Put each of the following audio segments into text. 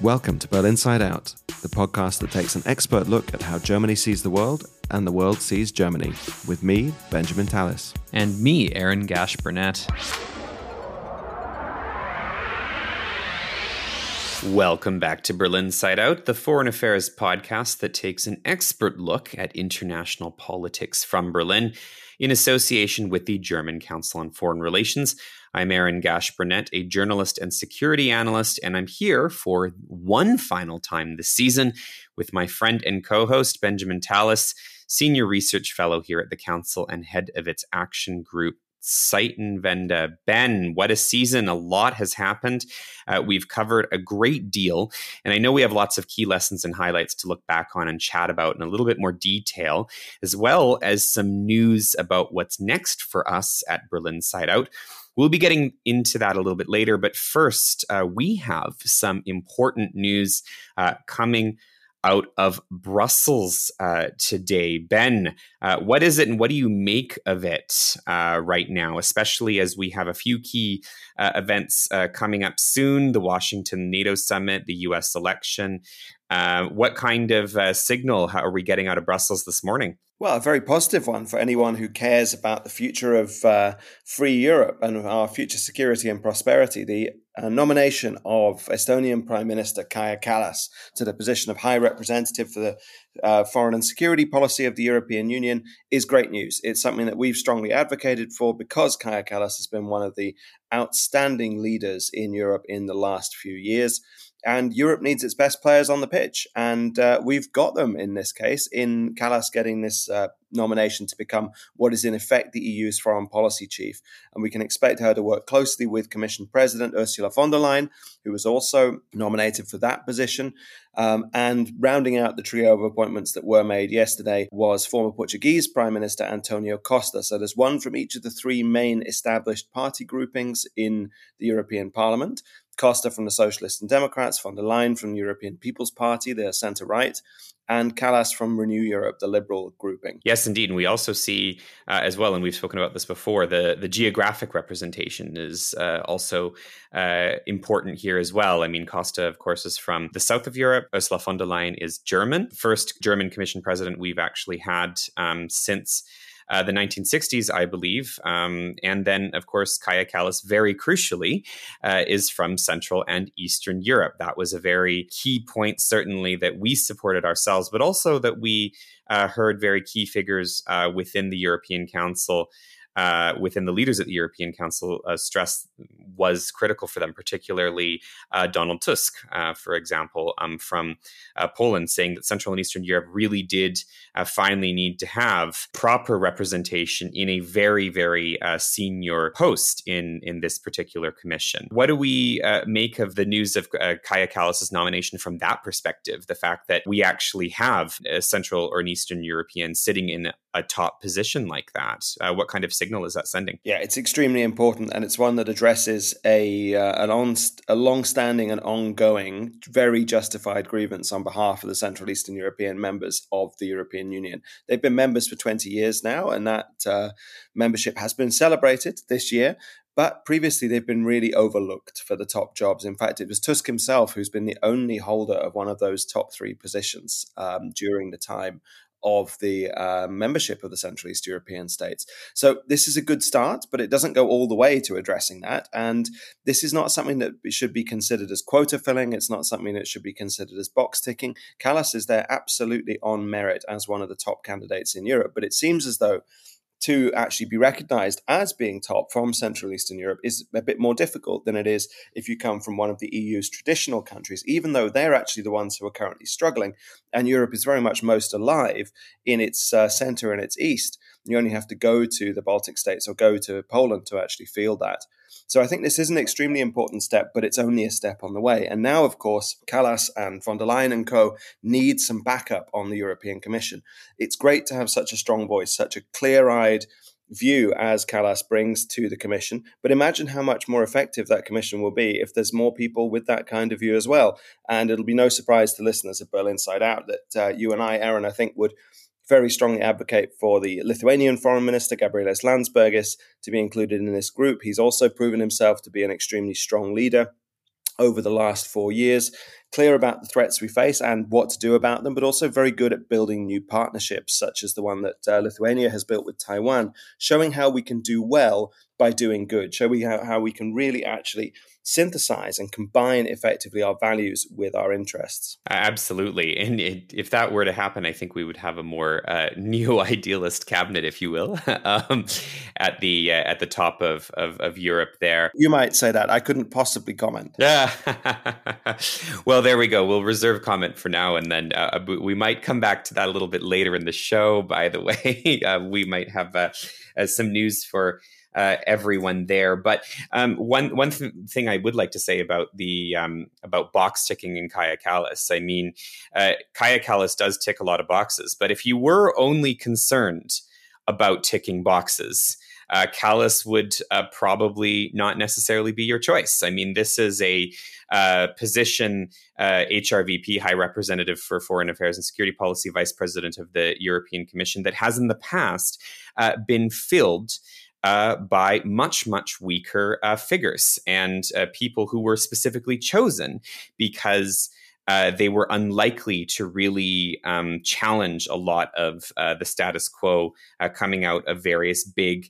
Welcome to Berlin Side Out, the podcast that takes an expert look at how Germany sees the world and the world sees Germany, with me, Benjamin Tallis. And me, Aaron Gash Burnett. Welcome back to Berlin Side Out, the foreign affairs podcast that takes an expert look at international politics from Berlin in association with the German Council on Foreign Relations. I'm Aaron Gash Burnett, a journalist and security analyst, and I'm here for one final time this season with my friend and co-host, Benjamin Tallis, senior research fellow here at the Council and head of its action group, Zeitenwende. Ben, what a season. A lot has happened. We've covered a great deal, and I know we have lots of key lessons and highlights to look back on and chat about in a little bit more detail, as well as some news about what's next for us at Berlin Side Out. We'll be getting into that a little bit later, but first, we have some important news coming out of Brussels today. Ben, what is it and what do you make of it right now, especially as we have a few key events coming up soon, the Washington NATO summit, the US election. What kind of signal are we getting out of Brussels this morning? Well, a very positive one for anyone who cares about the future of free Europe and our future security and prosperity. The nomination of Estonian Prime Minister Kaja Kallas to the position of High Representative for the foreign and security policy of the European Union is great news. It's something that we've strongly advocated for because Kaja Kallas has been one of the outstanding leaders in Europe in the last few years. And Europe needs its best players on the pitch. And we've got them in this case, in Kallas getting this nomination to become what is in effect the EU's foreign policy chief. And we can expect her to work closely with Commission President Ursula von der Leyen, who was also nominated for that position. And rounding out the trio of appointments that were made yesterday was former Portuguese Prime Minister Antonio Costa. So there's one from each of the three main established party groupings in the European Parliament. Costa from the Socialists and Democrats, von der Leyen from the European People's Party, the centre-right, and Kallas from Renew Europe, the liberal grouping. Yes, indeed. And we also see as well, and we've spoken about this before, the geographic representation is also important here as well. I mean, Costa, of course, is from the south of Europe. Ursula von der Leyen is German. First German Commission president we've actually had since the 1960s, I believe. And then, of course, Kaja Kallas, very crucially, is from Central and Eastern Europe. That was a very key point, certainly, that we supported ourselves, but also that we heard very key figures within the European Council, within the leaders at the European Council, stress was critical for them, particularly Donald Tusk, for example, from Poland, saying that Central and Eastern Europe really did finally need to have proper representation in a very, very senior post in this particular commission. What do we make of the news of Kaja Kallas' nomination from that perspective? The fact that we actually have a Central or an Eastern European sitting in a top position like that. What kind of signal is that sending? Yeah, it's extremely important, and it's one that addresses a long-standing and ongoing, very justified grievance on behalf of the Central Eastern European members of the European Union. They've been members for 20 years now, and that membership has been celebrated this year. But previously, they've been really overlooked for the top jobs. In fact, it was Tusk himself who's been the only holder of one of those top three positions during the time of the membership of the Central East European states. So this is a good start, but it doesn't go all the way to addressing that. And this is not something that should be considered as quota filling. It's not something that should be considered as box ticking. Kallas is there absolutely on merit as one of the top candidates in Europe. But it seems as though to actually be recognized as being top from Central Eastern Europe is a bit more difficult than it is if you come from one of the EU's traditional countries, even though they're actually the ones who are currently struggling. And Europe is very much most alive in its center and its east. You only have to go to the Baltic states or go to Poland to actually feel that. So I think this is an extremely important step, but it's only a step on the way. And now, of course, Kallas and von der Leyen and co. need some backup on the European Commission. It's great to have such a strong voice, such a clear-eyed view as Kallas brings to the Commission. But imagine how much more effective that Commission will be if there's more people with that kind of view as well. And it'll be no surprise to listeners of Berlin Side Out that you and I, Aaron, I think would very strongly advocate for the Lithuanian Foreign Minister, Gabrielius Landsbergis, to be included in this group. He's also proven himself to be an extremely strong leader over the last 4 years. clear about the threats we face and what to do about them, but also very good at building new partnerships, such as the one that Lithuania has built with Taiwan, showing how we can do well by doing good, showing how we can really actually synthesize and combine effectively our values with our interests. Absolutely. And if that were to happen, I think we would have a more neo-idealist cabinet, if you will, at the top of Europe there. You might say that. I couldn't possibly comment. Yeah. Well, there we go. We'll reserve comment for now. And then we might come back to that a little bit later in the show, by the way. We might have some news for everyone there. But one thing I would like to say about the about box ticking in Kaja Kallas, I mean, Kaja Kallas does tick a lot of boxes, but if you were only concerned about ticking boxes, Kallas would probably not necessarily be your choice. I mean, this is a position, HRVP, High Representative for Foreign Affairs and Security Policy, Vice President of the European Commission, that has in the past been filled by much, much weaker figures and people who were specifically chosen because they were unlikely to really challenge a lot of the status quo coming out of various big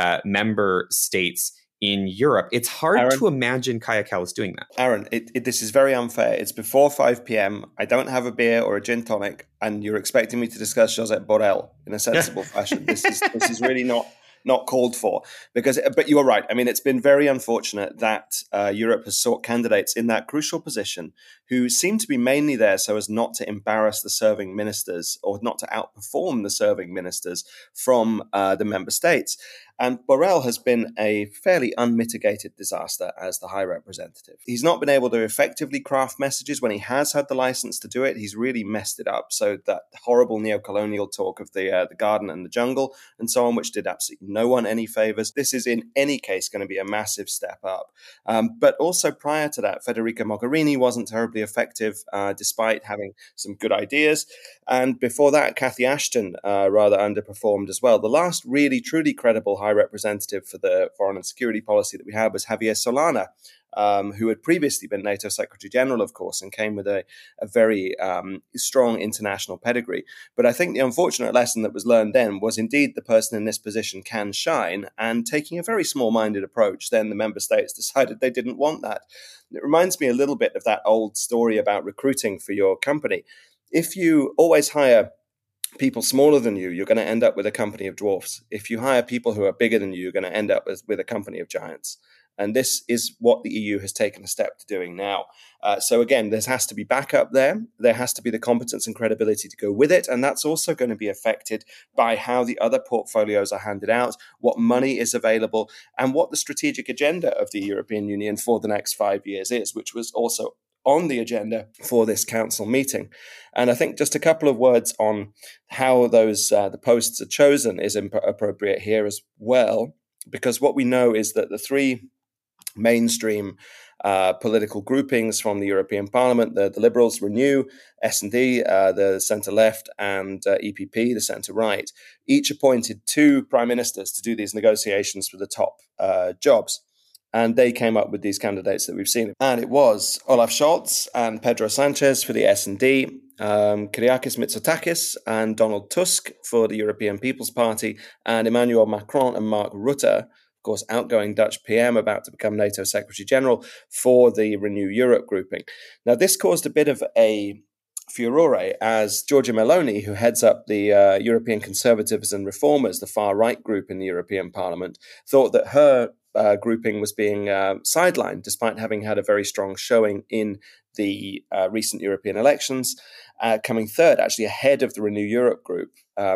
member states in Europe. It's hard Aaron, to imagine Kaja Kallas doing that. Aaron, this is very unfair. It's before 5 p.m. I don't have a beer or a gin tonic, and you're expecting me to discuss Josep Borrell in a sensible fashion. This is really not called for, but you are right. I mean, it's been very unfortunate that Europe has sought candidates in that crucial position who seem to be mainly there so as not to embarrass the serving ministers or not to outperform the serving ministers from the member states. And Borrell has been a fairly unmitigated disaster as the High Representative. He's not been able to effectively craft messages when he has had the license to do it. He's really messed it up. So that horrible neo-colonial talk of the garden and the jungle and so on, which did absolutely no one any favors. This is in any case going to be a massive step up. But also prior to that, Federica Mogherini wasn't terribly effective despite having some good ideas. And before that, Cathy Ashton rather underperformed as well. The last really, truly credible High Representative for the foreign and security policy that we had was Javier Solana, who had previously been NATO Secretary General, of course, and came with a very strong international pedigree. But I think the unfortunate lesson that was learned then was indeed the person in this position can shine, and taking a very small-minded approach, then the member states decided they didn't want that. It reminds me a little bit of that old story about recruiting for your company. If you always hire people smaller than you, you're going to end up with a company of dwarfs. If you hire people who are bigger than you, you're going to end up with a company of giants. And this is what the EU has taken a step to doing now. So again, there has to be backup there. There has to be the competence and credibility to go with it. And that's also going to be affected by how the other portfolios are handed out, what money is available, and what the strategic agenda of the European Union for the next 5 years is, which was also on the agenda for this council meeting. And I think just a couple of words on how those the posts are chosen is appropriate here as well, because what we know is that the three mainstream political groupings from the European Parliament, the Liberals, Renew, S&D, the centre-left, and EPP, the centre-right, each appointed two prime ministers to do these negotiations for the top jobs. And they came up with these candidates that we've seen. And it was Olaf Scholz and Pedro Sanchez for the S&D, Kyriakis Mitsotakis and Donald Tusk for the European People's Party, and Emmanuel Macron and Mark Rutte, of course, outgoing Dutch PM about to become NATO Secretary General, for the Renew Europe grouping. Now, this caused a bit of a furore as Giorgia Meloni, who heads up the European Conservatives and Reformers, the far-right group in the European Parliament, thought that her grouping was being sidelined despite having had a very strong showing in the recent European elections, coming third, actually ahead of the Renew Europe group.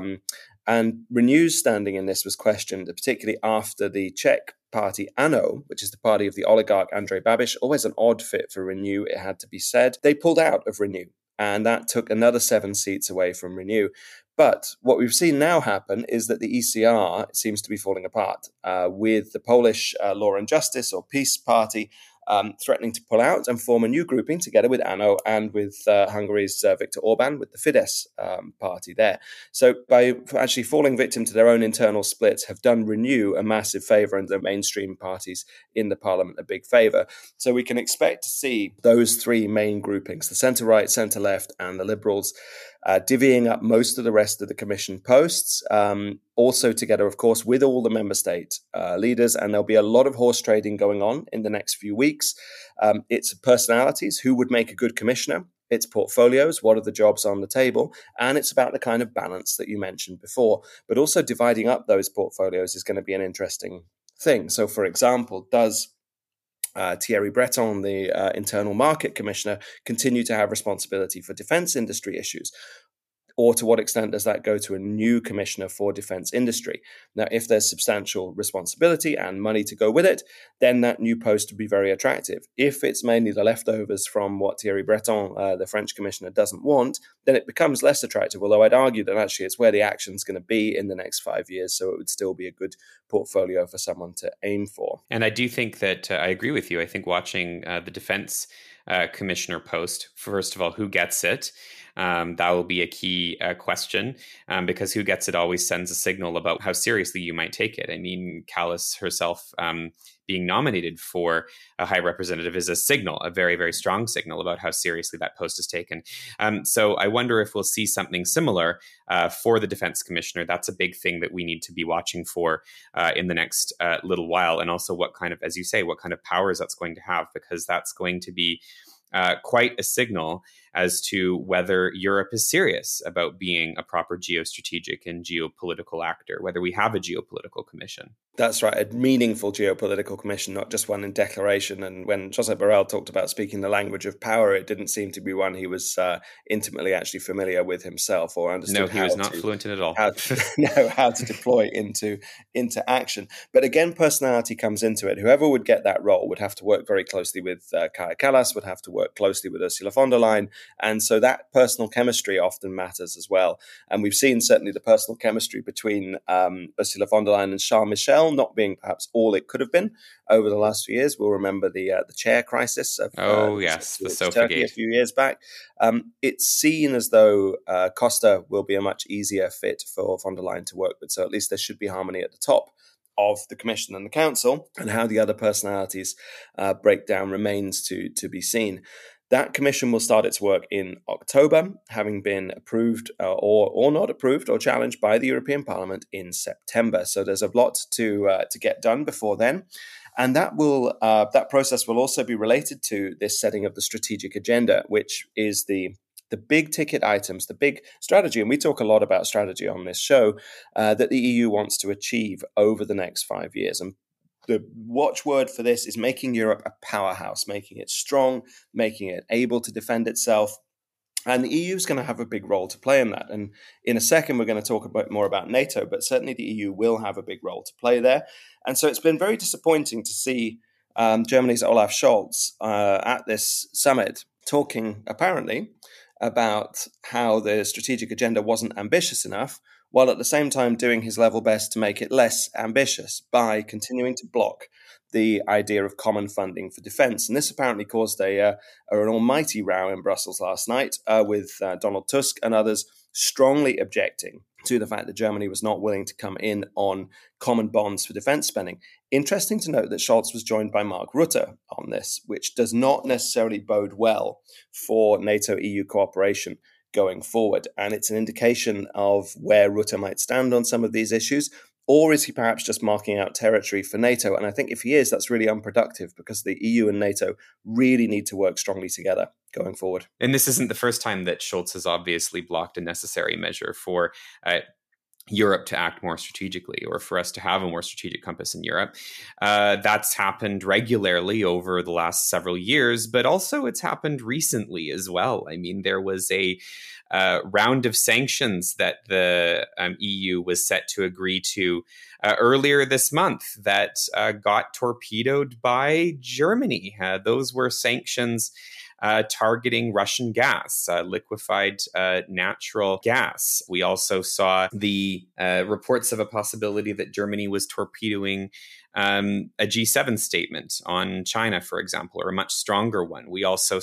And Renew's standing in this was questioned, particularly after the Czech party ANO, which is the party of the oligarch Andrej Babiš, always an odd fit for Renew, it had to be said. They pulled out of Renew, and that took another 7 seats away from Renew. But what we've seen now happen is that the ECR seems to be falling apart, with the Polish Law and Justice or Peace Party threatening to pull out and form a new grouping together with ANO and with Hungary's Viktor Orban, with the Fidesz party there. So by actually falling victim to their own internal splits, have done Renew a massive favour and the mainstream parties in the parliament a big favour. So we can expect to see those three main groupings, the centre-right, centre-left and the Liberals, divvying up most of the rest of the commission posts, also together, of course, with all the member state leaders. And there'll be a lot of horse trading going on in the next few weeks. It's personalities, who would make a good commissioner. It's portfolios, what are the jobs on the table, and it's about the kind of balance that you mentioned before. But also dividing up those portfolios is going to be an interesting thing. So, for example, does Thierry Breton, the Internal Market Commissioner, continue to have responsibility for defence industry issues? Or to what extent does that go to a new commissioner for defence industry? Now, if there's substantial responsibility and money to go with it, then that new post would be very attractive. If it's mainly the leftovers from what Thierry Breton, the French commissioner, doesn't want, then it becomes less attractive, although I'd argue that actually it's where the action's going to be in the next 5 years, so it would still be a good portfolio for someone to aim for. And I do think that I agree with you. I think watching the defense commissioner post, first of all, who gets it? That will be a key question, because who gets it always sends a signal about how seriously you might take it. I mean, Kallas herself being nominated for a high representative is a signal, a very, very strong signal about how seriously that post is taken. So I wonder if we'll see something similar for the defense commissioner. That's a big thing that we need to be watching for in the next little while. And also what kind of, as you say, what kind of powers that's going to have, because that's going to be quite a signal as to whether Europe is serious about being a proper geostrategic and geopolitical actor, whether we have a geopolitical commission. That's right, a meaningful geopolitical commission, not just one in declaration. And when Josep Borrell talked about speaking the language of power, it didn't seem to be one he was intimately actually familiar with himself or understood. No, he was not fluent in it at all. How to deploy into action. But again, personality comes into it. Whoever would get that role would have to work very closely with Kaja Kallas, would have to work closely with Ursula von der Leyen. And so that personal chemistry often matters as well. And we've seen certainly the personal chemistry between Ursula von der Leyen and Charles Michel not being perhaps all it could have been over the last few years. We'll remember the chair crisis of the Turkey a few years back. It's seen as though Costa will be a much easier fit for von der Leyen to work with. So at least there should be harmony at the top of the Commission and the Council, and how the other personalities break down remains to be seen. That commission will start its work in October, having been approved or not approved or challenged by the European Parliament in September. So there's a lot to get done before then. And that process will also be related to this setting of the strategic agenda, which is the big ticket items, the big strategy, and we talk a lot about strategy on this show, that the EU wants to achieve over the next 5 years. And the watchword for this is making Europe a powerhouse, making it strong, making it able to defend itself. And the EU is going to have a big role to play in that. And in a second, we're going to talk a bit more about NATO, but certainly the EU will have a big role to play there. And so it's been very disappointing to see Germany's Olaf Scholz at this summit talking apparently about how the strategic agenda wasn't ambitious enough, while at the same time doing his level best to make it less ambitious by continuing to block the idea of common funding for defence. And this apparently caused an almighty row in Brussels last night with Donald Tusk and others strongly objecting to the fact that Germany was not willing to come in on common bonds for defence spending. Interesting to note that Scholz was joined by Mark Rutte on this, which does not necessarily bode well for NATO-EU cooperation going forward. And it's an indication of where Rutte might stand on some of these issues. Or is he perhaps just marking out territory for NATO? And I think if he is, that's really unproductive, because the EU and NATO really need to work strongly together going forward. And this isn't the first time that Scholz has obviously blocked a necessary measure for Europe to act more strategically, or for us to have a more strategic compass in Europe. That's happened regularly over the last several years, but also it's happened recently as well. I mean, there was a round of sanctions that the EU was set to agree to earlier this month that got torpedoed by Germany. Those were sanctions targeting Russian gas, liquefied natural gas. We also saw the reports of a possibility that Germany was torpedoing a G7 statement on China, for example, or a much stronger one. We've also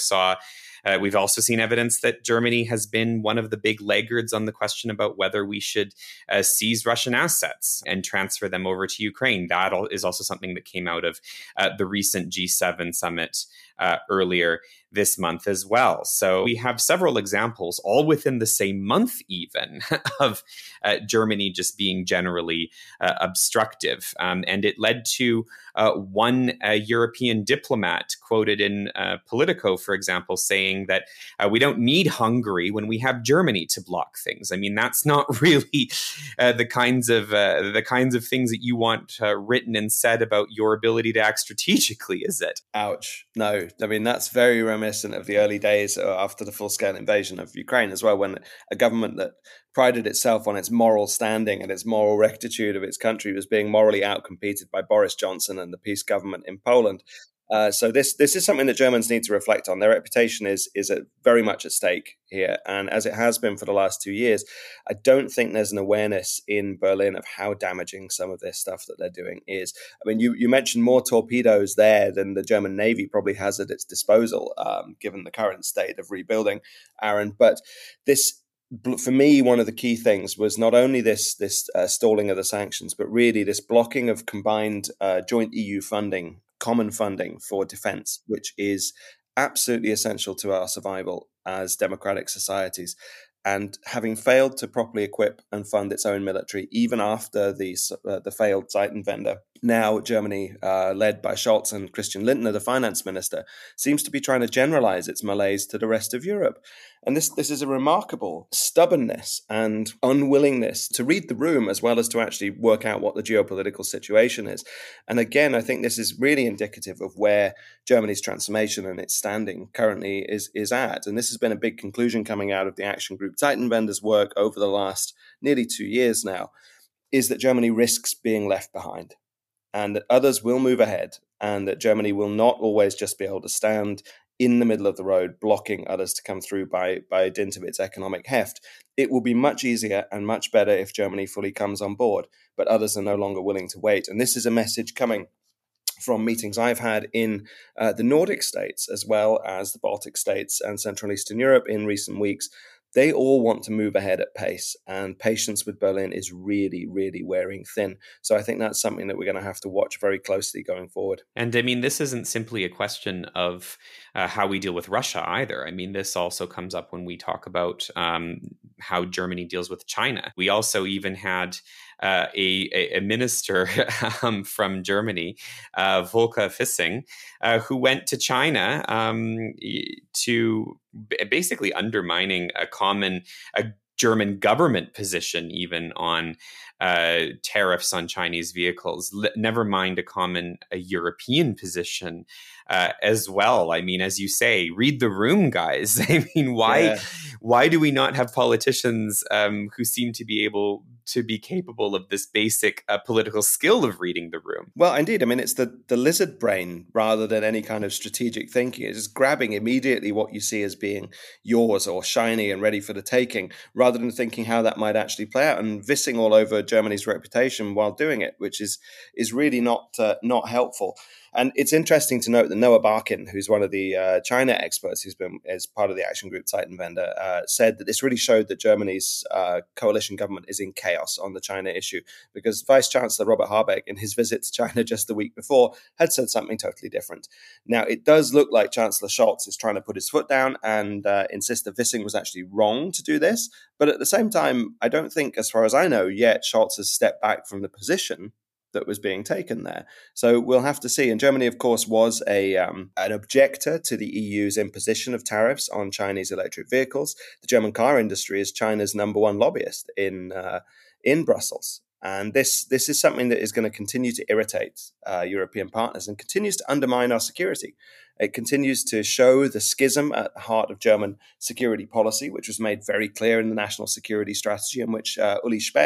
seen evidence that Germany has been one of the big laggards on the question about whether we should seize Russian assets and transfer them over to Ukraine. That is also something that came out of the recent G7 summit earlier this month as well. So we have several examples, all within the same month even, of Germany just being generally obstructive. And it led to one European diplomat quoted in Politico, for example, saying that we don't need Hungary when we have Germany to block things. I mean, that's not really the kinds of things that you want written and said about your ability to act strategically, is it? Ouch. No, I mean, that's very reminiscent of the early days after the full-scale invasion of Ukraine as well, when a government that prided itself on its moral standing and its moral rectitude of its country was being morally outcompeted by Boris Johnson and the peace government in Poland. So this is something that Germans need to reflect on. Their reputation is very much at stake here. And as it has been for the last 2 years, I don't think there's an awareness in Berlin of how damaging some of this stuff that they're doing is. I mean, you mentioned more torpedoes there than the German Navy probably has at its disposal, given the current state of rebuilding, Aaron. But this, for me, one of the key things was not only this stalling of the sanctions, but really this blocking of combined joint EU funding, common funding for defense, which is absolutely essential to our survival as democratic societies. And having failed to properly equip and fund its own military, even after the failed Zeitenwende, now Germany, led by Scholz and Christian Lindner, the finance minister, seems to be trying to generalize its malaise to the rest of Europe. And this is a remarkable stubbornness and unwillingness to read the room as well as to actually work out what the geopolitical situation is. And again, I think this is really indicative of where Germany's transformation and its standing currently is at. And this has been a big conclusion coming out of the Action Group Zeitenwende's work over the last nearly 2 years now, is that Germany risks being left behind and that others will move ahead and that Germany will not always just be able to stand in the middle of the road, blocking others to come through by dint of its economic heft. It will be much easier and much better if Germany fully comes on board, but others are no longer willing to wait. And this is a message coming from meetings I've had in the Nordic states, as well as the Baltic states and Central Eastern Europe in recent weeks. They all want to move ahead at pace, and patience with Berlin is really, really wearing thin. So I think that's something that we're going to have to watch very closely going forward. And I mean, this isn't simply a question of how we deal with Russia either. I mean, this also comes up when we talk about how Germany deals with China. We also even had a minister from Germany, Volker Wissing, who went to China to basically undermining a German government position even on tariffs on Chinese vehicles, never mind a European position as well. I mean, as you say, read the room, guys. I mean, why do we not have politicians who seem to be able to be capable of this basic political skill of reading the room? Well, indeed. I mean, it's the lizard brain rather than any kind of strategic thinking. It's just grabbing immediately what you see as being yours or shiny and ready for the taking, rather than thinking how that might actually play out and vissing all over Germany's reputation while doing it, which is really not helpful. And it's interesting to note that Noah Barkin, who's one of the China experts who's been as part of the Action Group Zeitenwende, said that this really showed that Germany's coalition government is in chaos on the China issue, because Vice Chancellor Robert Habeck, in his visit to China just the week before, had said something totally different. Now, it does look like Chancellor Scholz is trying to put his foot down and insist that Wissing was actually wrong to do this. But at the same time, I don't think, as far as I know, yet Scholz has stepped back from the position that was being taken there. So we'll have to see. And Germany, of course, was an objector to the EU's imposition of tariffs on Chinese electric vehicles. The German car industry is China's number one lobbyist in Brussels. And this is something that is going to continue to irritate European partners and continues to undermine our security. It continues to show the schism at the heart of German security policy, which was made very clear in the National Security Strategy, in which Uli Speck,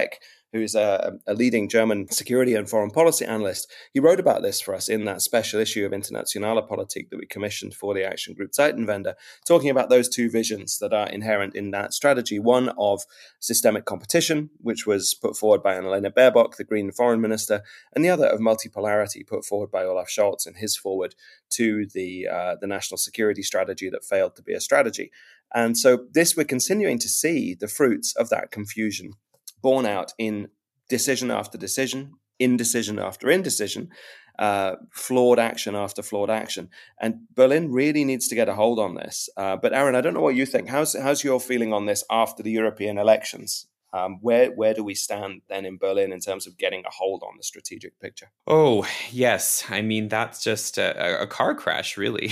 who is a leading German security and foreign policy analyst. He wrote about this for us in that special issue of Internationale Politik that we commissioned for the Action Group Zeitenwende, talking about those two visions that are inherent in that strategy. One of systemic competition, which was put forward by Annalena Baerbock, the Green foreign minister, and the other of multipolarity, put forward by Olaf Scholz in his forward to the national security strategy that failed to be a strategy. And so we're continuing to see the fruits of that confusion borne out in decision after decision, indecision after indecision, flawed action after flawed action. And Berlin really needs to get a hold on this. But Aaron, I don't know what you think. How's your feeling on this after the European elections? Where do we stand then in Berlin in terms of getting a hold on the strategic picture? Oh, yes. I mean, that's just a car crash, really.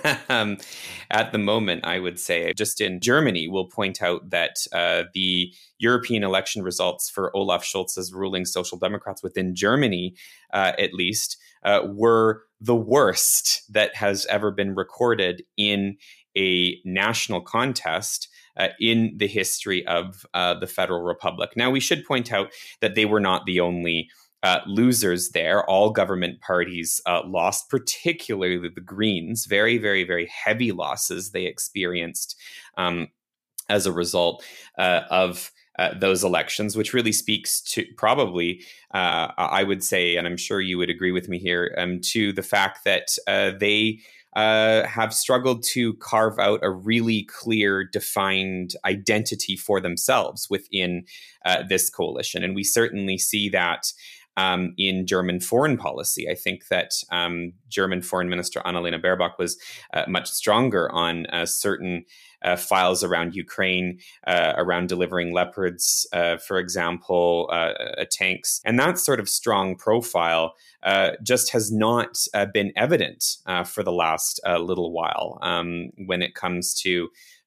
At the moment, I would say, just in Germany, we'll point out that the European election results for Olaf Scholz's ruling Social Democrats within Germany, at least, were the worst that has ever been recorded in a national contest in the history of the Federal Republic. Now, we should point out that they were not the only losers there. All government parties lost, particularly the Greens. Very, very, very heavy losses they experienced as a result of those elections, which really speaks to probably, I would say, and I'm sure you would agree with me here, to the fact that they have struggled to carve out a really clear, defined identity for themselves within this coalition. And we certainly see that in German foreign policy. I think that German Foreign Minister Annalena Baerbock was much stronger on certain files around Ukraine, around delivering Leopards, for example, tanks. And that sort of strong profile just has not been evident for the last little while when it comes to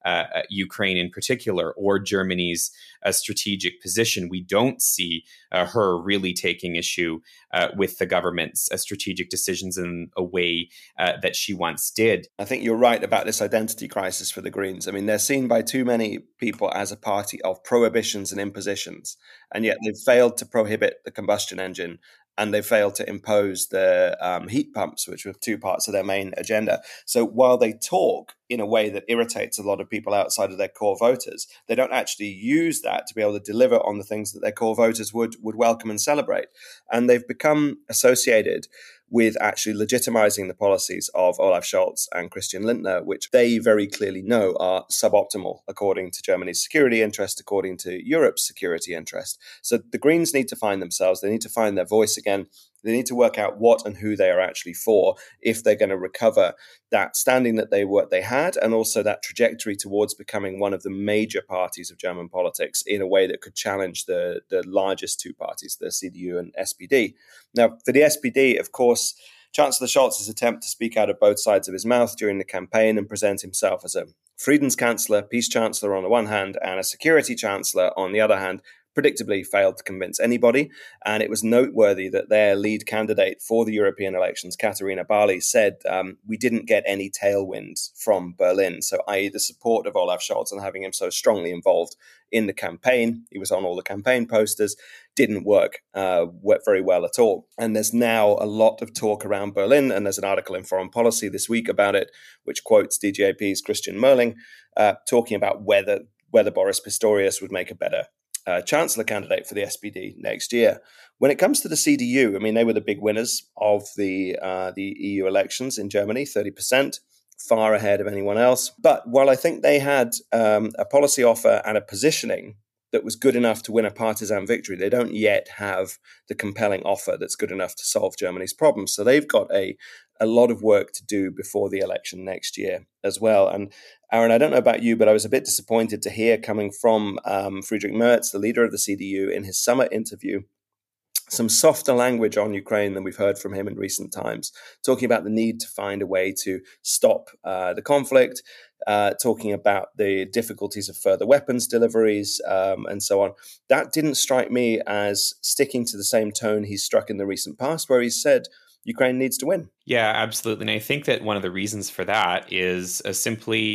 Ukraine in particular, or Germany's strategic position. We don't see her really taking issue with the government's strategic decisions in a way that she once did. I think you're right about this identity crisis for the Greens. I mean, they're seen by too many people as a party of prohibitions and impositions, and yet they've failed to prohibit the combustion engine, and they failed to impose the heat pumps, which were two parts of their main agenda. So while they talk in a way that irritates a lot of people outside of their core voters, they don't actually use that to be able to deliver on the things that their core voters would welcome and celebrate. And they've become associated with actually legitimizing the policies of Olaf Scholz and Christian Lindner, which they very clearly know are suboptimal according to Germany's security interest, according to Europe's security interest. So the Greens need to find themselves. They need to find their voice again. They need to work out what and who they are actually for if they're going to recover that standing that they had, and also that trajectory towards becoming one of the major parties of German politics in a way that could challenge the largest two parties, the CDU and SPD. Now, for the SPD, of course, Chancellor Scholz's attempt to speak out of both sides of his mouth during the campaign and present himself as a Friedenskanzler, peace chancellor on the one hand, and a security chancellor on the other hand, predictably failed to convince anybody. And it was noteworthy that their lead candidate for the European elections, Katharina Barley, said, we didn't get any tailwinds from Berlin. So, i.e. the support of Olaf Scholz and having him so strongly involved in the campaign, he was on all the campaign posters, didn't work very well at all. And there's now a lot of talk around Berlin, and there's an article in Foreign Policy this week about it, which quotes DGAP's Christian Merling, talking about whether Boris Pistorius would make a better chancellor candidate for the SPD next year. When it comes to the CDU, I mean, they were the big winners of the EU elections in Germany, 30%, far ahead of anyone else. But while I think they had a policy offer and a positioning that was good enough to win a partisan victory, they don't yet have the compelling offer that's good enough to solve Germany's problems. So they've got a lot of work to do before the election next year as well. And Aaron, I don't know about you, but I was a bit disappointed to hear coming from Friedrich Merz, the leader of the CDU, in his summer interview, some softer language on Ukraine than we've heard from him in recent times, talking about the need to find a way to stop the conflict, talking about the difficulties of further weapons deliveries, and so on. That didn't strike me as sticking to the same tone he's struck in the recent past, where he said Ukraine needs to win. Yeah, absolutely. And I think that one of the reasons for that is simply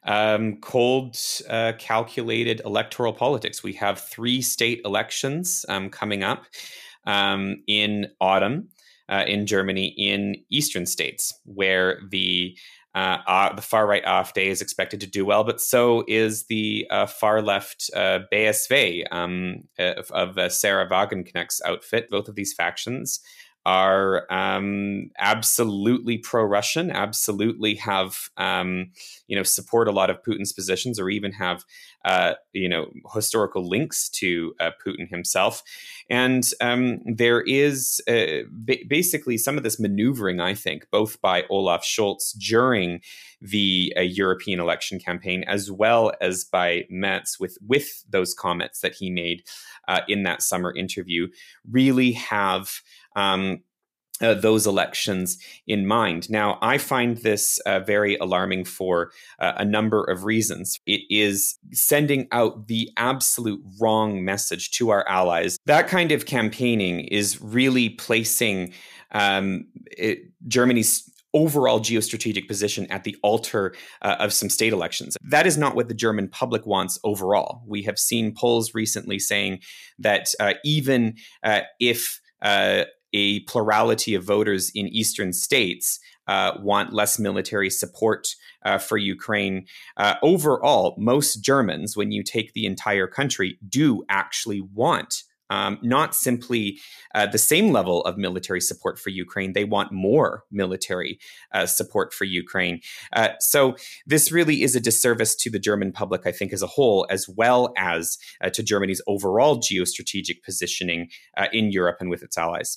cold, calculated electoral politics. We have 3 state elections coming up in autumn in Germany in eastern states, where the far-right AfD is expected to do well, but so is the far-left BSV of Sarah Wagenknecht's outfit. Both of these factions are absolutely pro-Russian, absolutely have support a lot of Putin's positions, or even have historical links to Putin himself. And there is basically some of this maneuvering, I think, both by Olaf Scholz during the European election campaign, as well as by Merz with those comments that he made in that summer interview, really have those elections in mind. Now, I find this very alarming for a number of reasons. It is sending out the absolute wrong message to our allies. That kind of campaigning is really placing Germany's overall geostrategic position at the altar of some state elections. That is not what the German public wants overall. We have seen polls recently saying that even if a plurality of voters in eastern states want less military support for Ukraine, overall, most Germans, when you take the entire country, do actually want not simply the same level of military support for Ukraine. They want more military support for Ukraine. So this really is a disservice to the German public, I think, as a whole, as well as to Germany's overall geostrategic positioning in Europe and with its allies.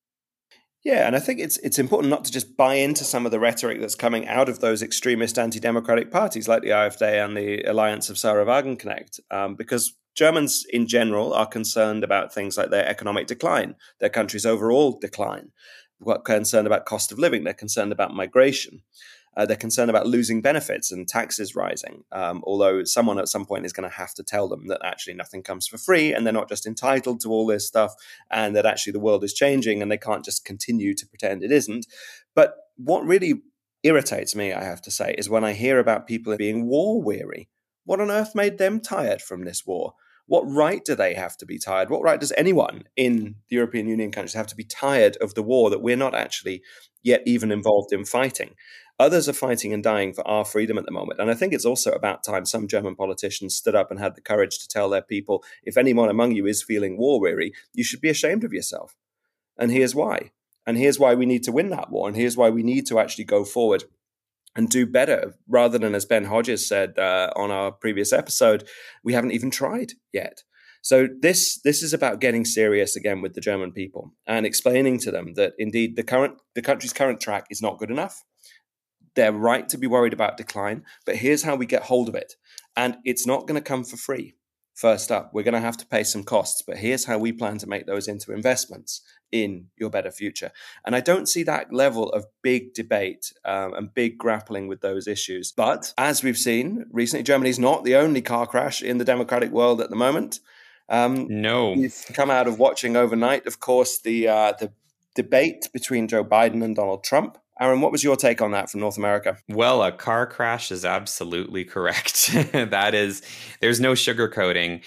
Yeah, and I think it's important not to just buy into some of the rhetoric that's coming out of those extremist anti-democratic parties like the AfD and the Alliance of Sarah Wagenknecht, because Germans in general are concerned about things like their economic decline, their country's overall decline. They're concerned about cost of living. They're concerned about migration. They're concerned about losing benefits and taxes rising, although someone at some point is going to have to tell them that actually nothing comes for free and they're not just entitled to all this stuff, and that actually the world is changing and they can't just continue to pretend it isn't. But what really irritates me, I have to say, is when I hear about people being war weary. What on earth made them tired from this war? What right do they have to be tired? What right does anyone in the European Union countries have to be tired of the war that we're not actually yet even involved in fighting? Others are fighting and dying for our freedom at the moment. And I think it's also about time some German politicians stood up and had the courage to tell their people, if anyone among you is feeling war weary, you should be ashamed of yourself. And here's why. And here's why we need to win that war. And here's why we need to actually go forward and do better, rather than, as Ben Hodges said on our previous episode, we haven't even tried yet. So this is about getting serious again with the German people and explaining to them that indeed the country's current track is not good enough. They're right to be worried about decline, but here's how we get hold of it. And it's not going to come for free. First up, we're going to have to pay some costs, but here's how we plan to make those into investments in your better future. And I don't see that level of big debate and big grappling with those issues. But as we've seen recently, Germany's not the only car crash in the democratic world at the moment. No. We've come out of watching overnight, of course, the debate between Joe Biden and Donald Trump. Aaron, what was your take on that from North America? Well, a car crash is absolutely correct. There's no sugarcoating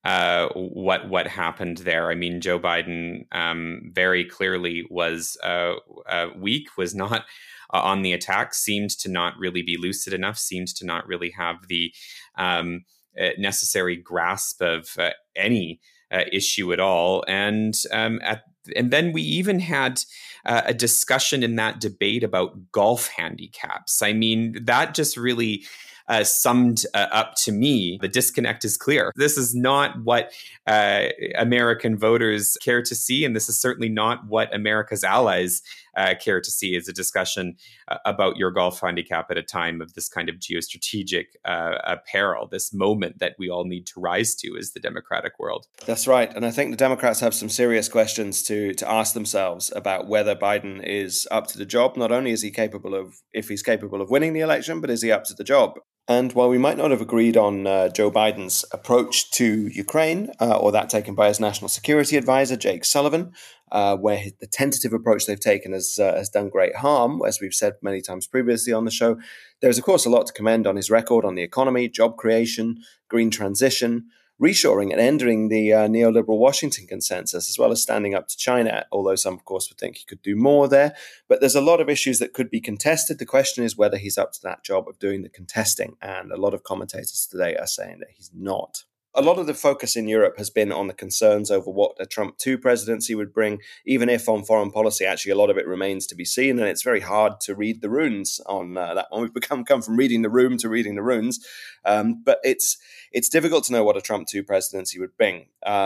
what happened there. I mean, Joe Biden very clearly was weak, was not on the attack, seemed to not really be lucid enough, seemed to not really have the necessary grasp of any issue at all. And then we even had a discussion in that debate about golf handicaps. I mean, that just really summed up to me, the disconnect is clear. This is not what American voters care to see, and this is certainly not what America's allies care to see, is a discussion about your golf handicap at a time of this kind of geostrategic peril, this moment that we all need to rise to as the democratic world. That's right. And I think the Democrats have some serious questions to ask themselves about whether Biden is up to the job. Not only is he capable of, if he's capable of winning the election, but is he up to the job? And while we might not have agreed on Joe Biden's approach to Ukraine, or that taken by his national security advisor, Jake Sullivan, where the tentative approach they've taken has done great harm, as we've said many times previously on the show, there's, of course, a lot to commend on his record on the economy, job creation, green transition, reshoring and ending the neoliberal Washington consensus, as well as standing up to China, although some, of course, would think he could do more there. But there's a lot of issues that could be contested. The question is whether he's up to that job of doing the contesting. And a lot of commentators today are saying that he's not. A lot of the focus in Europe has been on the concerns over what a Trump 2 presidency would bring, even if on foreign policy, actually, a lot of it remains to be seen. And it's very hard to read the runes on that one. We've come from reading the room to reading the runes. But it's difficult to know what a Trump 2 presidency would bring.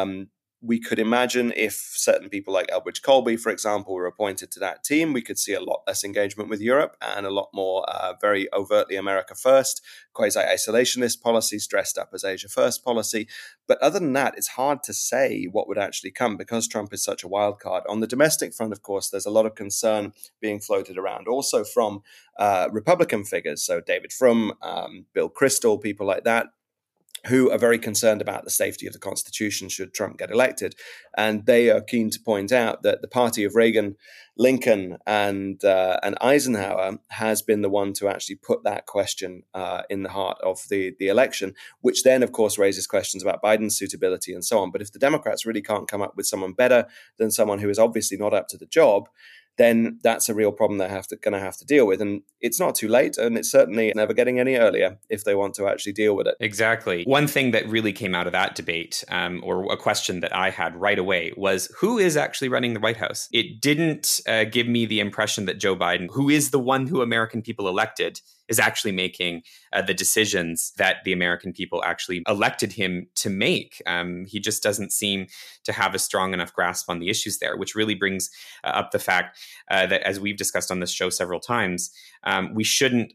We could imagine if certain people like Elbridge Colby, for example, were appointed to that team, we could see a lot less engagement with Europe and a lot more very overtly America first, quasi-isolationist policies dressed up as Asia first policy. But other than that, it's hard to say what would actually come because Trump is such a wild card. On the domestic front, of course, there's a lot of concern being floated around, also from Republican figures. So David Frum, Bill Kristol, people like that, who are very concerned about the safety of the Constitution should Trump get elected. And they are keen to point out that the party of Reagan, Lincoln, and Eisenhower has been the one to actually put that question in the heart of the election, which then, of course, raises questions about Biden's suitability and so on. But if the Democrats really can't come up with someone better than someone who is obviously not up to the job, then that's a real problem they're going to have to deal with. And it's not too late, and it's certainly never getting any earlier if they want to actually deal with it. Exactly. One thing that really came out of that debate, or a question that I had right away, was who is actually running the White House? It didn't give me the impression that Joe Biden, who is the one who American people elected, is actually making the decisions that the American people actually elected him to make. He just doesn't seem to have a strong enough grasp on the issues there, which really brings up the fact that, as we've discussed on this show several times, we shouldn't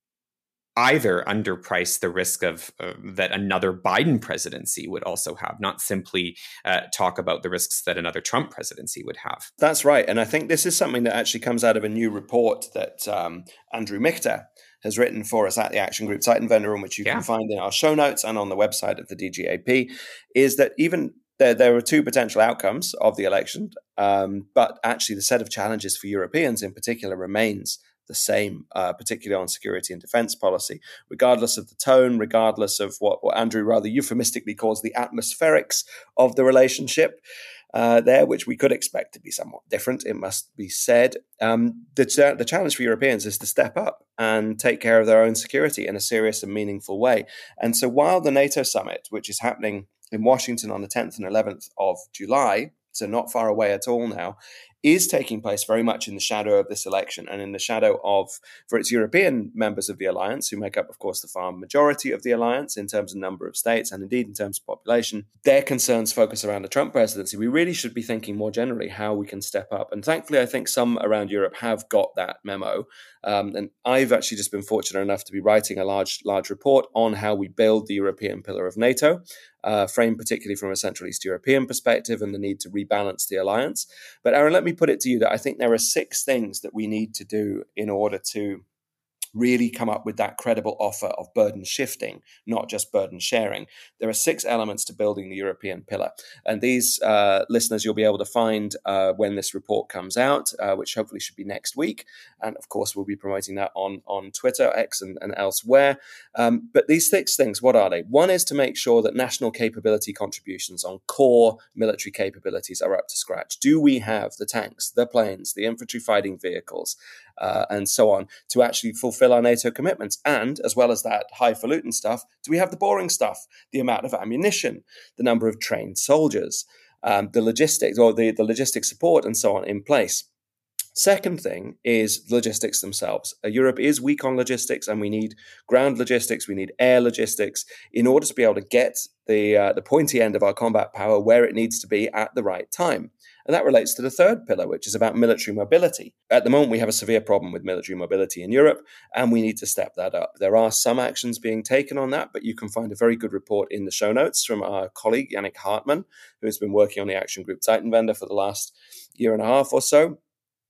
either underprice the risk of that another Biden presidency would also have, not simply talk about the risks that another Trump presidency would have. That's right. And I think this is something that actually comes out of a new report that Andrew Michter has written for us at the Action Group Zeitenwende, in which you can find in our show notes and on the website of the DGAP, is that even there are two potential outcomes of the election, but actually the set of challenges for Europeans in particular remains the same, particularly on security and defense policy, regardless of the tone, regardless of what Andrew rather euphemistically calls the atmospherics of the relationship there, which we could expect to be somewhat different, it must be said. The challenge for Europeans is to step up and take care of their own security in a serious and meaningful way. And so while the NATO summit, which is happening in Washington on the 10th and 11th of July, so not far away at all now, is taking place very much in the shadow of this election and in the shadow of, for its European members of the alliance, who make up, of course, the far majority of the alliance in terms of number of states and indeed in terms of population, their concerns focus around the Trump presidency. We really should be thinking more generally how we can step up. And thankfully, I think some around Europe have got that memo. And I've actually just been fortunate enough to be writing a large report on how we build the European pillar of NATO, framed particularly from a Central East European perspective and the need to rebalance the alliance. But Aaron, let me put it to you that I think there are 6 things that we need to do in order to really come up with that credible offer of burden shifting, not just burden sharing. There are 6 elements to building the European pillar. And these listeners you'll be able to find when this report comes out, which hopefully should be next week. And of course, we'll be promoting that on Twitter, X and elsewhere. But these 6 things, what are they? One is to make sure that national capability contributions on core military capabilities are up to scratch. Do we have the tanks, the planes, the infantry fighting vehicles, and so on, to actually fulfill our NATO commitments? And as well as that highfalutin stuff, do we have the boring stuff, the amount of ammunition, the number of trained soldiers, the logistics or the logistic support and so on in place? Second thing is logistics themselves. Europe is weak on logistics, and we need ground logistics, we need air logistics in order to be able to get the pointy end of our combat power where it needs to be at the right time. And that relates to the third pillar, which is about military mobility. At the moment, we have a severe problem with military mobility in Europe, and we need to step that up. There are some actions being taken on that, but you can find a very good report in the show notes from our colleague, Yannick Hartmann, who has been working on the Action Group Zeitenwende for the last year and a half or so.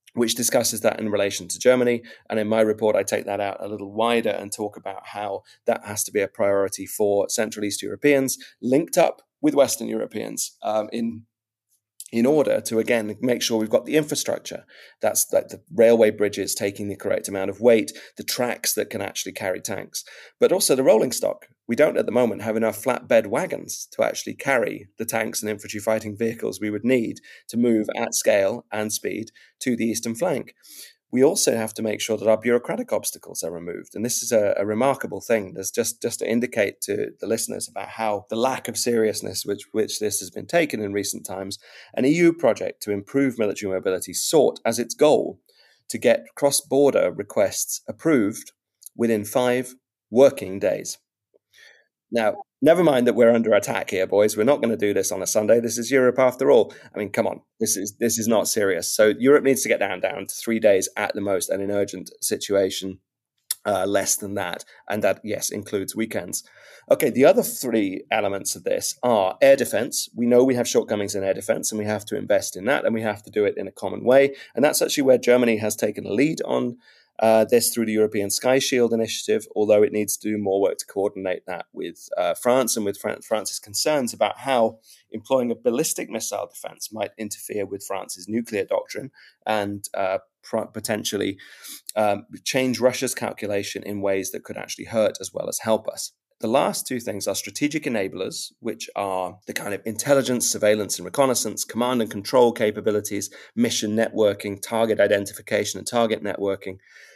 which discusses that in relation to Germany. And in my report, I take that out a little wider and talk about how that has to be a priority for Central East Europeans linked up with Western Europeans in order to, again, make sure we've got the infrastructure. That's like the railway bridges taking the correct amount of weight, the tracks that can actually carry tanks, but also the rolling stock. We don't at the moment have enough flatbed wagons to actually carry the tanks and infantry fighting vehicles we would need to move at scale and speed to the eastern flank. We also have to make sure that our bureaucratic obstacles are removed. And this is a remarkable thing. There's just to indicate to the listeners about how the lack of seriousness which this has been taken in recent times. An EU project to improve military mobility sought as its goal to get cross-border requests approved within 5 working days. Now, never mind that we're under attack here, boys. We're not going to do this on a Sunday. This is Europe after all. I mean, come on. This is not serious. So Europe needs to get down to 3 days at the most, and in urgent situation, less than that. And that, yes, includes weekends. Okay, the other 3 elements of this are air defense. We know we have shortcomings in air defense, and we have to invest in that, and we have to do it in a common way. And that's actually where Germany has taken a lead on this through the European Sky Shield initiative, although it needs to do more work to coordinate that with France and with France's concerns about how employing a ballistic missile defense might interfere with France's nuclear doctrine and potentially change Russia's calculation in ways that could actually hurt as well as help us. The last 2 things are strategic enablers, which are the kind of intelligence, surveillance, and reconnaissance, command and control capabilities, mission networking, target identification, and target networking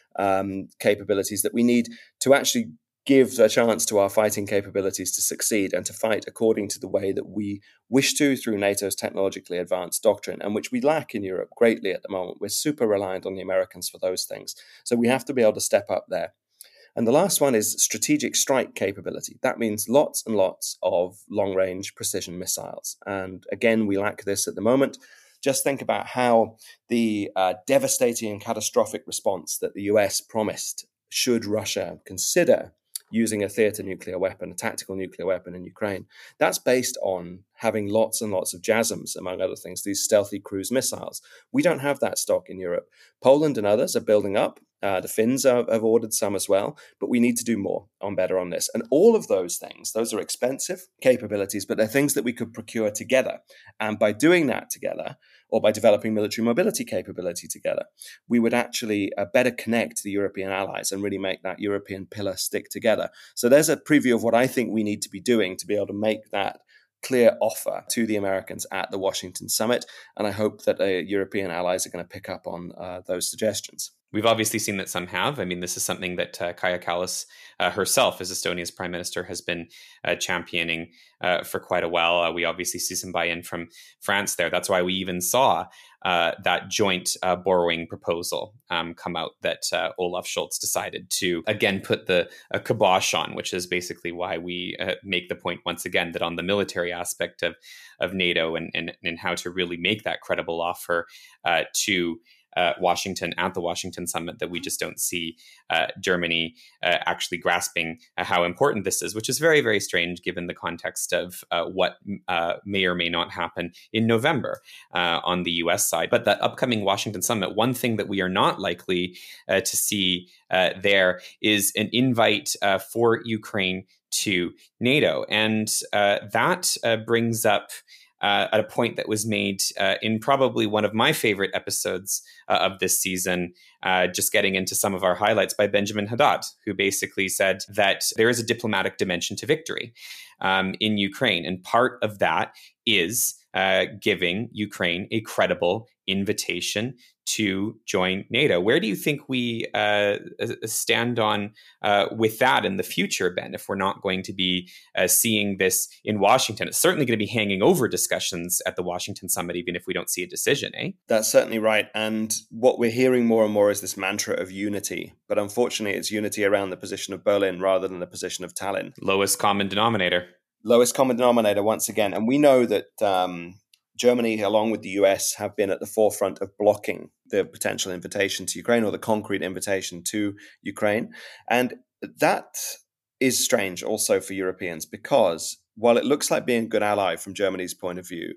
capabilities that we need to actually give a chance to our fighting capabilities to succeed and to fight according to the way that we wish to through NATO's technologically advanced doctrine, and which we lack in Europe greatly at the moment. We're super reliant on the Americans for those things. So we have to be able to step up there. And the last one is strategic strike capability. That means lots and lots of long-range precision missiles. And again, we lack this at the moment. Just think about how the devastating and catastrophic response that the US promised should Russia consider using a theater nuclear weapon, a tactical nuclear weapon in Ukraine. That's based on having lots and lots of JASSMs, among other things, these stealthy cruise missiles. We don't have that stock in Europe. Poland and others are building up. The Finns have ordered some as well, but we need to do more better on this. And all of those things, those are expensive capabilities, but they're things that we could procure together. And by doing that together, or by developing military mobility capability together, we would actually better connect the European allies and really make that European pillar stick together. So there's a preview of what I think we need to be doing to be able to make that clear offer to the Americans at the Washington summit. And I hope that European allies are going to pick up on those suggestions. We've obviously seen that some have. I mean, this is something that Kaja Kallas herself, as Estonia's prime minister, has been championing for quite a while. We obviously see some buy-in from France there. That's why we even saw that joint borrowing proposal come out that Olaf Scholz decided to, again, put the kibosh on, which is basically why we make the point once again that on the military aspect of NATO and how to really make that credible offer to Washington at the Washington summit, that we just don't see Germany actually grasping how important this is, which is very, very strange given the context of what may or may not happen in November on the US side. But that upcoming Washington summit, one thing that we are not likely to see there is an invite for Ukraine to NATO. And that brings up at a point that was made in probably one of my favorite episodes of this season, just getting into some of our highlights, by Benjamin Haddad, who basically said that there is a diplomatic dimension to victory in Ukraine. And part of that is giving Ukraine a credible invitation to join NATO. Where do you think we stand on with that in the future, Ben, if we're not going to be seeing this in Washington? It's certainly going to be hanging over discussions at the Washington summit, even if we don't see a decision, eh? That's certainly right. And what we're hearing more and more is this mantra of unity. But unfortunately, it's unity around the position of Berlin rather than the position of Tallinn. Lowest common denominator. Lowest common denominator once again. And we know that Germany, along with the US, have been at the forefront of blocking the potential invitation to Ukraine, or the concrete invitation to Ukraine. And that is strange also for Europeans, because while it looks like being a good ally from Germany's point of view,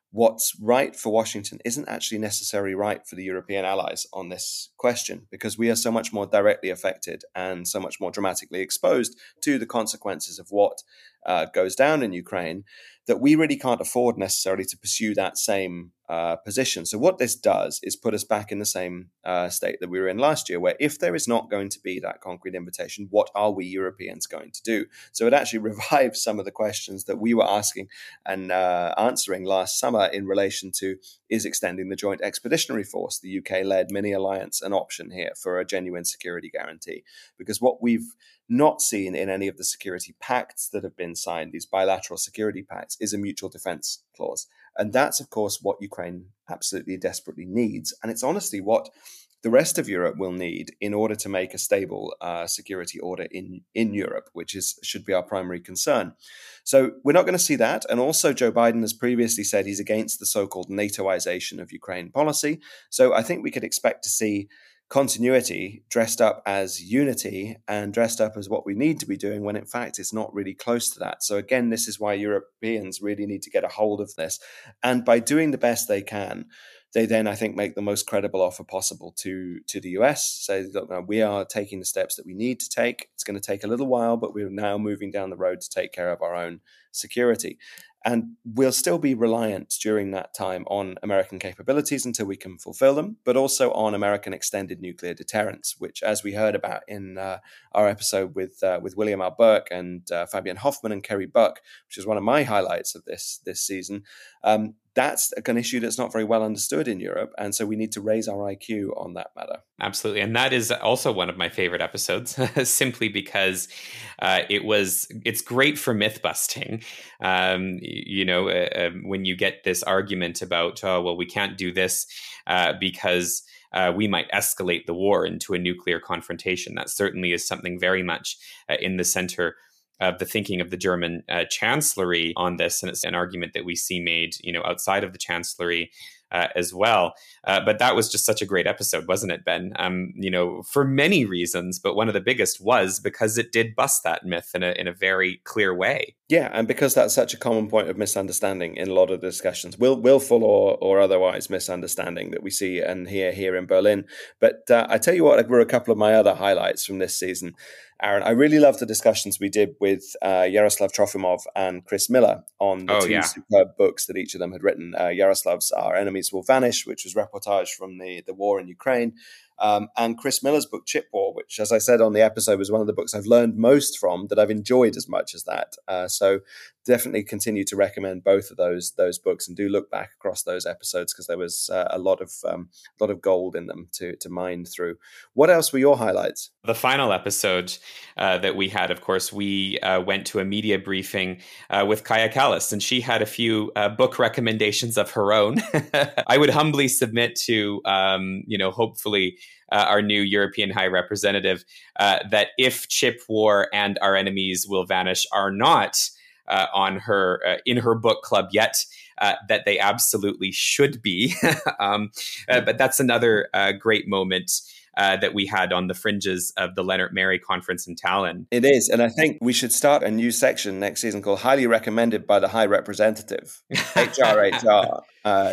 what's right for Washington isn't actually necessarily right for the European allies on this question, because we are so much more directly affected and so much more dramatically exposed to the consequences of what goes down in Ukraine, that we really can't afford necessarily to pursue that same position. So what this does is put us back in the same state that we were in last year, where if there is not going to be that concrete invitation, what are we Europeans going to do? So it actually revives some of the questions that we were asking and answering last summer in relation to, is extending the Joint Expeditionary Force, the UK-led mini-alliance, an option here for a genuine security guarantee? Because what we've not seen in any of the security pacts that have been signed, these bilateral security pacts, is a mutual defense clause. And that's, of course, what Ukraine absolutely desperately needs. And it's honestly what the rest of Europe will need in order to make a stable security order in Europe, which should be our primary concern. So we're not going to see that. And also, Joe Biden has previously said he's against the so-called NATOization of Ukraine policy. So I think we could expect to see continuity dressed up as unity and dressed up as what we need to be doing, when in fact it's not really close to that. So again, this is why Europeans really need to get a hold of this. And by doing the best they can, they then, I think, make the most credible offer possible to the US. Say, look, we are taking the steps that we need to take. It's going to take a little while, but we're now moving down the road to take care of our own security. And we'll still be reliant during that time on American capabilities until we can fulfill them, but also on American extended nuclear deterrence, which, as we heard about in our episode with William R. Burke and Fabian Hoffman and Kerry Buck, which is one of my highlights of this season, that's an issue that's not very well understood in Europe. And so we need to raise our IQ on that matter. Absolutely. And that is also one of my favorite episodes, simply because it's great for myth busting. When you get this argument about, oh, well, we can't do this because we might escalate the war into a nuclear confrontation. That certainly is something very much in the center of the thinking of the German chancellery on this. And it's an argument that we see made, outside of the chancellery as well. But that was just such a great episode, wasn't it, Ben? For many reasons, but one of the biggest was because it did bust that myth in a very clear way. Yeah, and because that's such a common point of misunderstanding in a lot of the discussions, willful or otherwise misunderstanding that we see and hear here in Berlin. But I tell you what, were a couple of my other highlights from this season. Aaron, I really loved the discussions we did with Yaroslav Trofimov and Chris Miller on the two superb books that each of them had written. Yaroslav's Our Enemies Will Vanish, which was reportage from the war in Ukraine, and Chris Miller's book, Chip War, which, as I said on the episode, was one of the books I've learned most from, that I've enjoyed as much as that. So definitely continue to recommend both of those books, and do look back across those episodes, because there was a lot of gold in them to mine through. What else were your highlights? The final episode that we had, of course, we went to a media briefing with Kaja Kallas, and she had a few book recommendations of her own. I would humbly submit to, hopefully, our new European High Representative, that if Chip War and Our Enemies Will Vanish are not on her in her book club yet, that they absolutely should be. But that's another great moment that we had on the fringes of the Leonard Mary conference in Tallinn. It is. And I think we should start a new section next season called Highly Recommended by the High Representative, HRHR.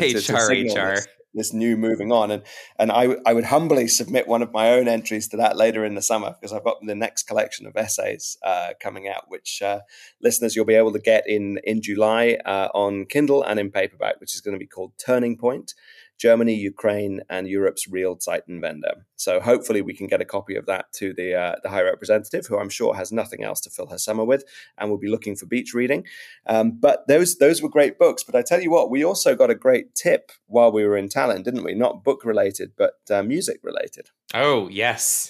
HRHR. This new moving on. And I would humbly submit one of my own entries to that later in the summer, because I've got the next collection of essays coming out, which listeners, you'll be able to get in July on Kindle and in paperback, which is going to be called Turning Point: Germany, Ukraine, and Europe's Real Zeitenwende. So hopefully we can get a copy of that to the High Representative, who I'm sure has nothing else to fill her summer with, and will be looking for beach reading. But those were great books. But I tell you what, we also got a great tip while we were in Tallinn, didn't we? Not book related, but music related. Oh, yes,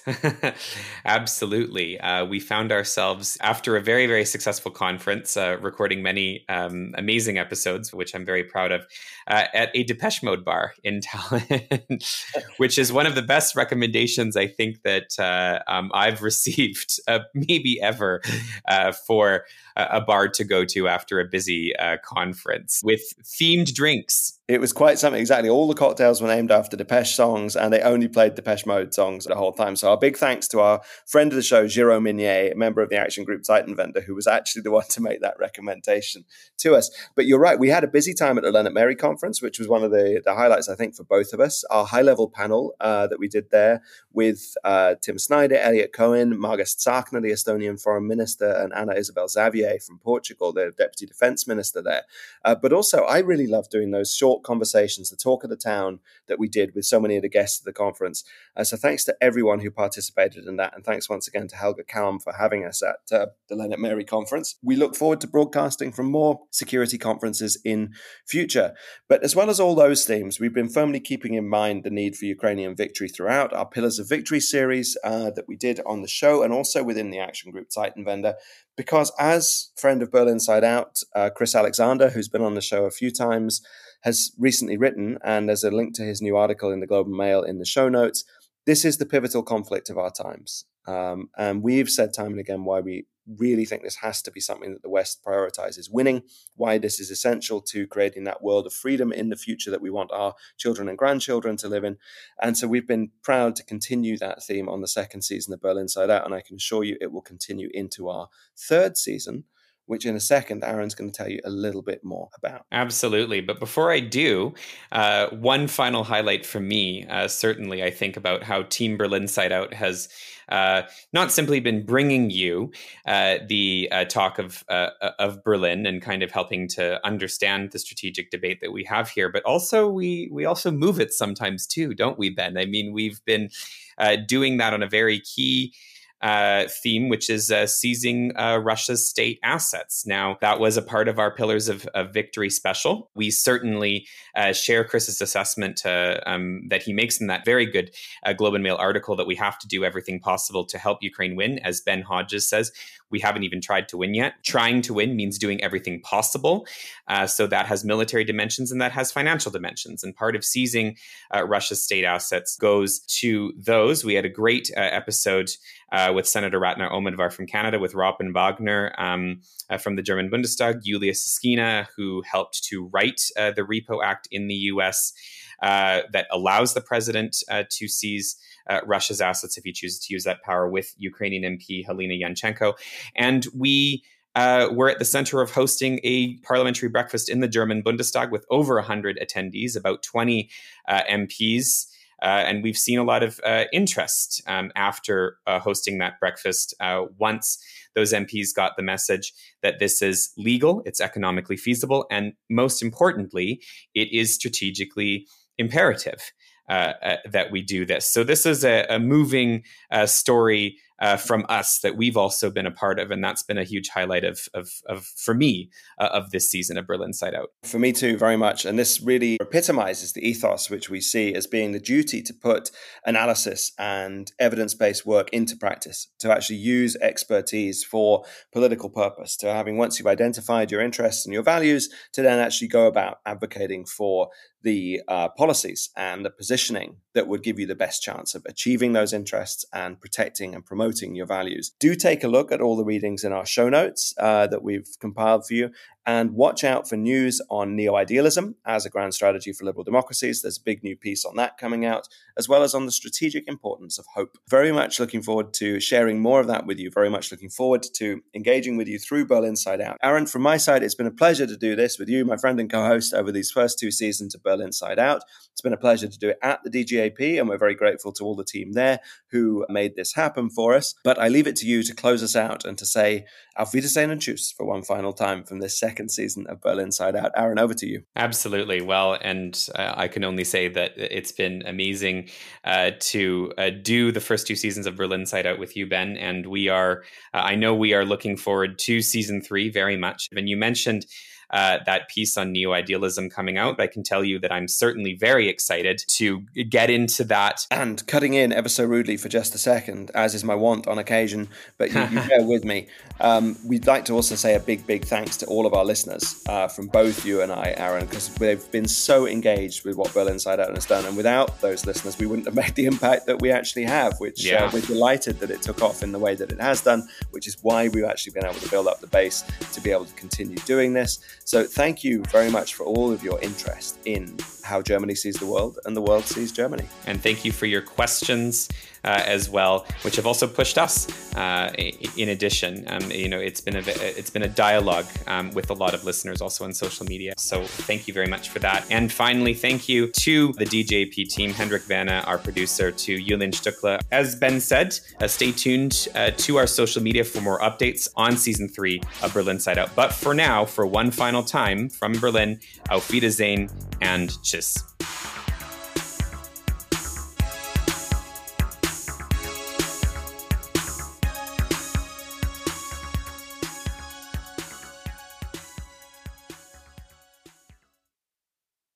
absolutely. We found ourselves, after a very, very successful conference, recording many amazing episodes, which I'm very proud of, at a Depeche Mode bar in Tallinn, which is one of the best recommendations I think that I've received maybe ever for a bar to go to after a busy conference, with themed drinks. It was quite something, exactly. All the cocktails were named after Depeche songs, and they only played Depeche Mode songs the whole time. So our big thanks to our friend of the show, Jérôme Minier, a member of the action group Zeitenwende, who was actually the one to make that recommendation to us. But you're right, we had a busy time at the Lennart Meri conference, which was one of the highlights, I think, for both of us. Our high-level panel that we did there with Tim Snyder, Elliot Cohen, Margus Tsakna, the Estonian foreign minister, and Anna Isabel Xavier from Portugal, the deputy defense minister there. But also, I really love doing those short conversations, the talk of the town that we did with so many of the guests of the conference. So thanks to everyone who participated in that. And thanks once again to Helga Kalm for having us at the Lennart Meri conference. We look forward to broadcasting from more security conferences in future. But as well as all those themes, we've been firmly keeping in mind the need for Ukrainian victory throughout our Pillars of Victory series that we did on the show and also within the action group Zeitenwende. Because as friend of Berlin Side Out, Chris Alexander, who's been on the show a few times, has recently written, and there's a link to his new article in the Globe and Mail in the show notes, this is the pivotal conflict of our times. And we've said time and again why we really think this has to be something that the West prioritizes winning, why this is essential to creating that world of freedom in the future that we want our children and grandchildren to live in. And so we've been proud to continue that theme on the second season of Berlin Side Out, and I can assure you it will continue into our third season, which in a second, Aaron's going to tell you a little bit more about. Absolutely. But before I do, one final highlight from me, certainly I think about how Team Berlin Side Out has not simply been bringing you the talk of Berlin and kind of helping to understand the strategic debate that we have here, but also we also move it sometimes too, don't we, Ben? I mean, we've been doing that on a very key theme, which is seizing Russia's state assets. Now, that was a part of our Pillars of Victory special. We certainly share Chris's assessment that he makes in that very good Globe and Mail article that we have to do everything possible to help Ukraine win. As Ben Hodges says, we haven't even tried to win yet. Trying to win means doing everything possible. So that has military dimensions and that has financial dimensions. And part of seizing Russia's state assets goes to those. We had a great episode with Senator Ratna Omidvar from Canada, with Robin Wagner from the German Bundestag, Yulia Siskina, who helped to write the Repo Act in the US that allows the president to seize Russia's assets if he chooses to use that power, with Ukrainian MP Helena Yanchenko. And we were at the center of hosting a parliamentary breakfast in the German Bundestag with over 100 attendees, about 20 MPs. And we've seen a lot of interest after hosting that breakfast once those MPs got the message that this is legal, it's economically feasible, and most importantly, it is strategically imperative that we do this. So this is a moving story from us that we've also been a part of, and that's been a huge highlight of for me of this season of Berlin Side Out. For me too, very much. And this really epitomizes the ethos which we see as being the duty to put analysis and evidence-based work into practice, to actually use expertise for political purpose, to having, once you've identified your interests and your values, to then actually go about advocating for the policies and the positioning that would give you the best chance of achieving those interests and protecting and promoting your values. Do take a look at all the readings in our show notes that we've compiled for you, and watch out for news on neo-idealism as a grand strategy for liberal democracies. There's a big new piece on that coming out, as well as on the strategic importance of hope. Very much looking forward to sharing more of that with you. Very much looking forward to engaging with you through Berlin Side Out. Aaron, from my side, it's been a pleasure to do this with you, my friend and co-host, over these first two seasons of Berlin Side Out. It's been a pleasure to do it at the DGAP, and we're very grateful to all the team there who made this happen for us. But I leave it to you to close us out and to say Auf Wiedersehen und Tschüss for one final time from this second season of Berlin Side Out. Aaron, over to you. Absolutely. Well, and I can only say that it's been amazing to do the first two seasons of Berlin Side Out with you, Ben. And we are, I know we are looking forward to season 3 very much. And you mentioned that piece on neo-idealism coming out. I can tell you that I'm certainly very excited to get into that. And cutting in ever so rudely for just a second, as is my wont on occasion, but you bear with me. We'd like to also say a big thanks to all of our listeners, from both you and I, Aaron, because they've been so engaged with what Berlin Side Out has done. And without those listeners, we wouldn't have made the impact that we actually have, which we're delighted that it took off in the way that it has done, which is why we've actually been able to build up the base to be able to continue doing this. So thank you very much for all of your interest in how Germany sees the world and the world sees Germany. And thank you for your questions as well, which have also pushed us. In addition, it's been a dialogue with a lot of listeners also on social media. So thank you very much for that. And finally, thank you to the DJP team, Hendrik Vanna, our producer, to Yulin Stuckler. As Ben said, stay tuned to our social media for more updates on season 3 of Berlin Side Out. But for now, for one final time from Berlin, Auf Wiedersehen and Tschüss.